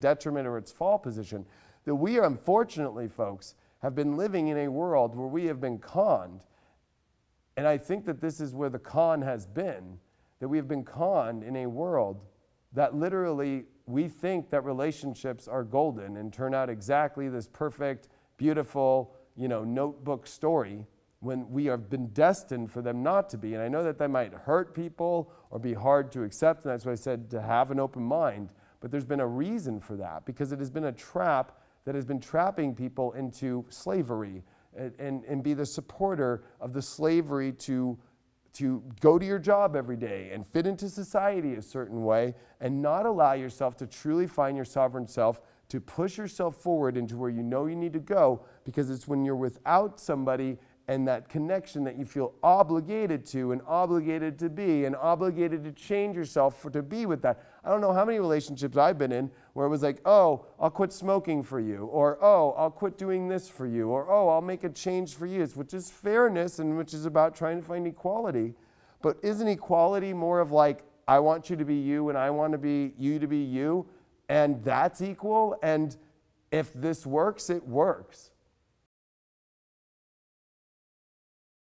detriment or its fall position. That we are, unfortunately, folks, have been living in a world where we have been conned. And I think that this is where the con has been, that we have been conned in a world that literally we think that relationships are golden and turn out exactly this perfect, beautiful, notebook story, when we have been destined for them not to be. And I know that might hurt people or be hard to accept, and that's why I said to have an open mind. But there's been a reason for that, because it has been a trap that has been trapping people into slavery and be the supporter of the slavery to go to your job every day and fit into society a certain way and not allow yourself to truly find your sovereign self, to push yourself forward into where you know you need to go, because it's when you're without somebody and that connection that you feel obligated to and obligated to be and obligated to change yourself to be with that. I don't know how many relationships I've been in where it was like, oh, I'll quit smoking for you, or oh, I'll quit doing this for you, or oh, I'll make a change for you, which is fairness and which is about trying to find equality. But isn't equality more of like, I want you to be you and I want to be you to be you, and that's equal, and if this works, it works.